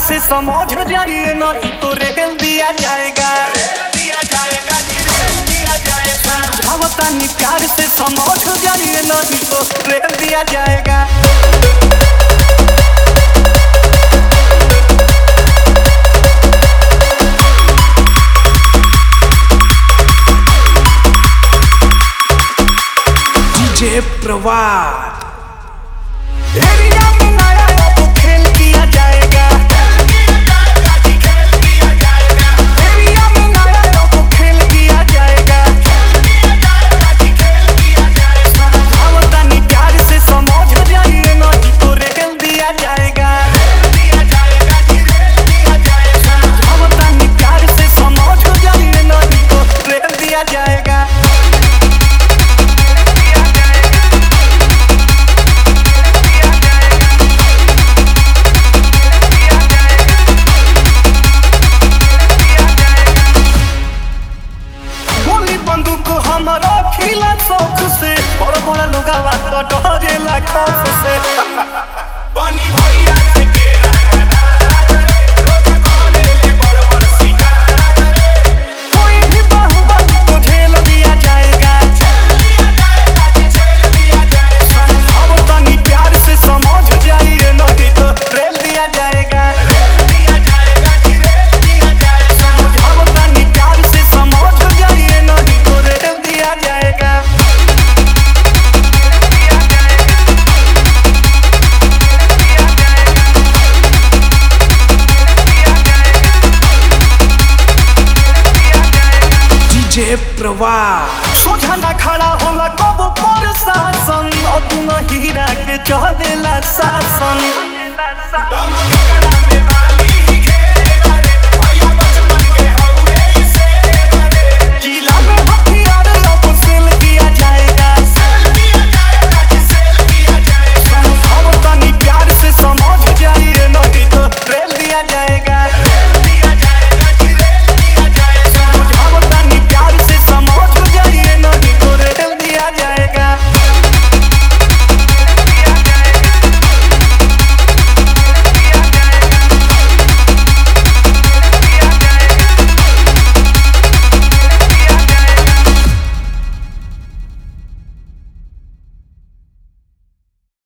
से समझ जाइए नहीं तो रेल दिया जाएगा। समझावतानी प्यार से समझ जाइए नहीं तो रेल दिया जाएगा। डीजे प्रवाद एरिया में नया अब खेल किया जाएगा। एरिया में नया अब खेल किया जाएगा। समझावतानी प्यार से समझ जाइए नहीं तो रेल दिया जाएगा। समझावतानी प्यार से समझ जाइए नहीं तो रेल दिया जाएगा। बंदूक हमारा खिला शौक से बड़ बड़ा लोग डरेला खौफ से। बनी भैया से केरा कोई भी बाहुबली को झेल दिया जाएगा। समझावतानी प्यार से समझ जाइए नहीं तो रेल दिया जाएगा। समझावतानी प्यार से समझ जाइए नहीं तो रेल दिया जाएगा। डीजे प्रवाद सोझा ना खड़ा होला कब पर शासन और तुम हीरा के चलेला शासन।